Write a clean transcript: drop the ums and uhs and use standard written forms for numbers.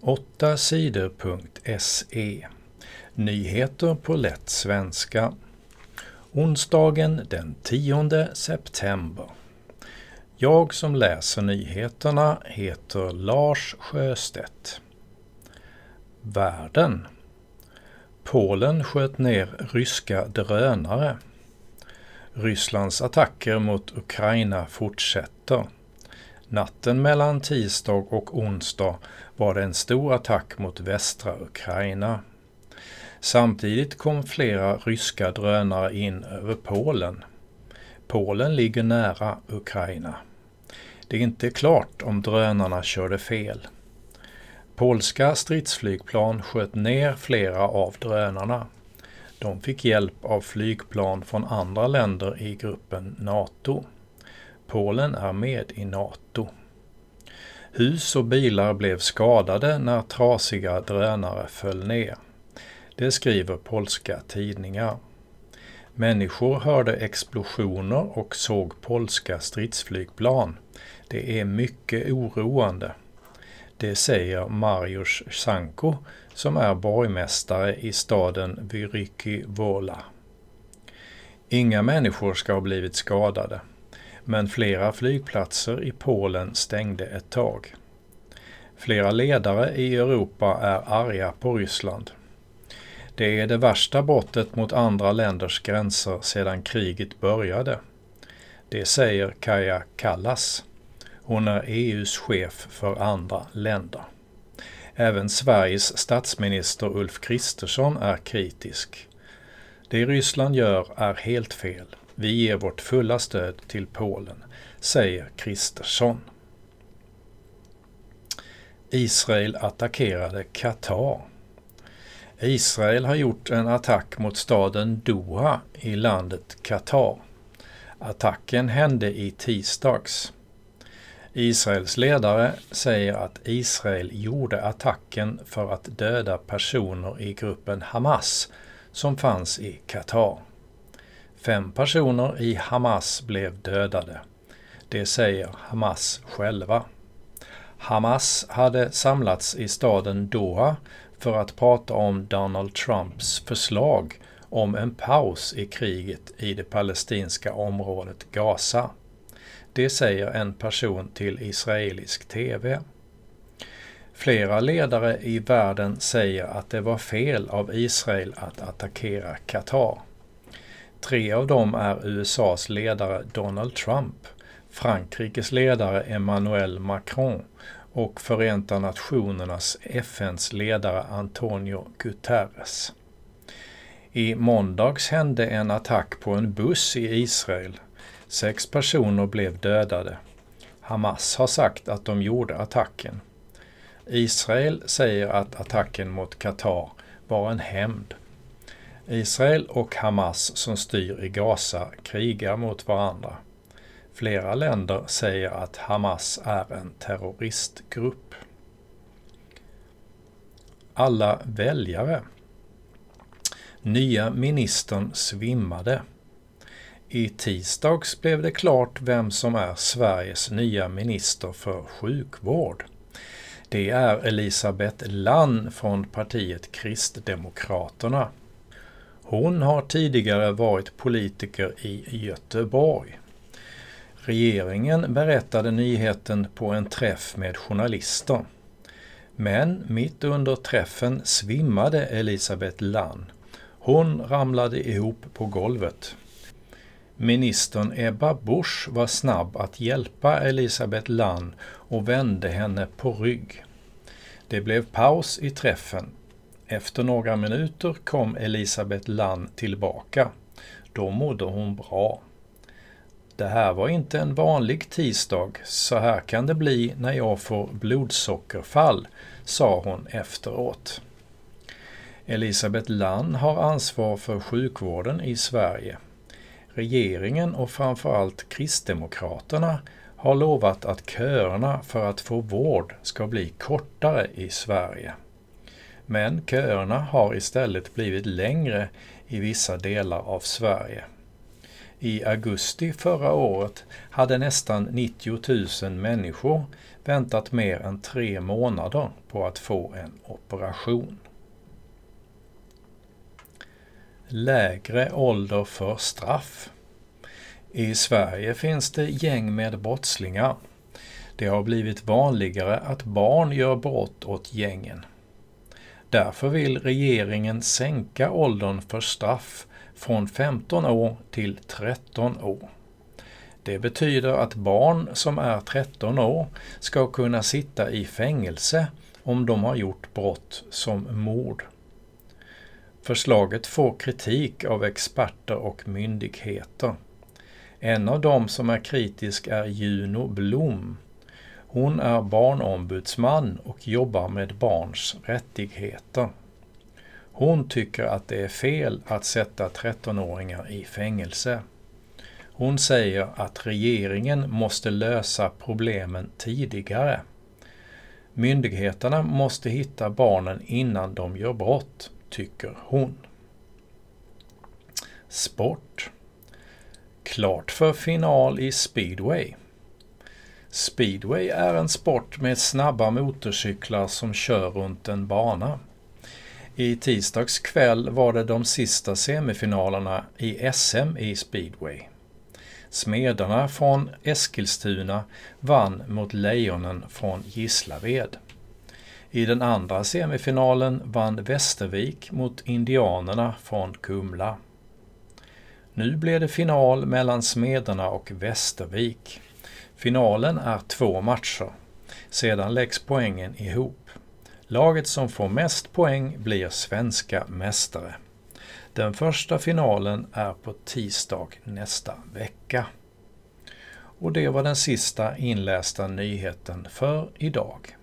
8sidor.se. Nyheter på lätt svenska. Onsdagen den 10 september. Jag som läser nyheterna heter Lars Sjöstedt. Världen. Polen sköt ner ryska drönare. Rysslands attacker mot Ukraina fortsätter. Natten mellan tisdag och onsdag var det en stor attack mot västra Ukraina. Samtidigt kom flera ryska drönare in över Polen. Polen ligger nära Ukraina. Det är inte klart om drönarna körde fel. Polska stridsflygplan sköt ner flera av drönarna. De fick hjälp av flygplan från andra länder i gruppen NATO. Polen är med i NATO. Hus och bilar blev skadade när trasiga drönare föll ner. Det skriver polska tidningar. Människor hörde explosioner och såg polska stridsflygplan. Det är mycket oroande. Det säger Mariusz Sanko som är borgmästare i staden Wyryki Wola. Inga människor ska ha blivit skadade, men flera flygplatser i Polen stängde ett tag. Flera ledare i Europa är arga på Ryssland. Det är det värsta brottet mot andra länders gränser sedan kriget började. Det säger Kaja Kallas. Hon är EU:s chef för andra länder. Även Sveriges statsminister Ulf Kristersson är kritisk. Det Ryssland gör är helt fel. Vi ger vårt fulla stöd till Polen, säger Kristersson. Israel attackerade Qatar. Israel har gjort en attack mot staden Doha i landet Qatar. Attacken hände i tisdags. Israels ledare säger att Israel gjorde attacken för att döda personer i gruppen Hamas som fanns i Qatar. 5 personer i Hamas blev dödade. Det säger Hamas själva. Hamas hade samlats i staden Doha för att prata om Donald Trumps förslag om en paus i kriget i det palestinska området Gaza. Det säger en person till israelisk tv. Flera ledare i världen säger att det var fel av Israel att attackera Qatar. 3 av dem är USAs ledare Donald Trump, Frankrikes ledare Emmanuel Macron och Förenta Nationernas FNs ledare Antonio Guterres. I måndags hände en attack på en buss i Israel. 6 personer blev dödade. Hamas har sagt att de gjorde attacken. Israel säger att attacken mot Qatar var en hämnd. Israel och Hamas som styr i Gaza krigar mot varandra. Flera länder säger att Hamas är en terroristgrupp. Alla väljare. Nya ministern svimmade. I tisdags blev det klart vem som är Sveriges nya minister för sjukvård. Det är Elisabeth Lann från partiet Kristdemokraterna. Hon har tidigare varit politiker i Göteborg. Regeringen berättade nyheten på en träff med journalister. Men mitt under träffen svimmade Elisabeth Lann. Hon ramlade ihop på golvet. Ministern Ebba Busch var snabb att hjälpa Elisabeth Lann och vände henne på rygg. Det blev paus i träffen. Efter några minuter kom Elisabeth Lann tillbaka. Då mådde hon bra. Det här var inte en vanlig tisdag, så här kan det bli när jag får blodsockerfall, sa hon efteråt. Elisabeth Lann har ansvar för sjukvården i Sverige. Regeringen och framförallt Kristdemokraterna har lovat att köerna för att få vård ska bli kortare i Sverige. Men köerna har istället blivit längre i vissa delar av Sverige. I augusti förra året hade nästan 90 000 människor väntat mer än 3 månader på att få en operation. Lägre ålder för straff. I Sverige finns det gäng med brottslingar. Det har blivit vanligare att barn gör brott åt gängen. Därför vill regeringen sänka åldern för straff från 15 år till 13 år. Det betyder att barn som är 13 år ska kunna sitta i fängelse om de har gjort brott som mord. Förslaget får kritik av experter och myndigheter. En av dem som är kritisk är Juno Blom. Hon är barnombudsman och jobbar med barns rättigheter. Hon tycker att det är fel att sätta 13-åringar i fängelse. Hon säger att regeringen måste lösa problemen tidigare. Myndigheterna måste hitta barnen innan de gör brott, tycker hon. Sport. Klart för final i speedway. Speedway är en sport med snabba motorcyklar som kör runt en bana. I tisdags kväll var det de sista semifinalerna i SM i speedway. Smederna från Eskilstuna vann mot Lejonen från Gislaved. I den andra semifinalen vann Västervik mot Indianerna från Kumla. Nu blir det final mellan Smederna och Västervik. Finalen är 2 matcher. Sedan läggs poängen ihop. Laget som får mest poäng blir svenska mästare. Den första finalen är på tisdag nästa vecka. Och det var den sista inlästa nyheten för idag.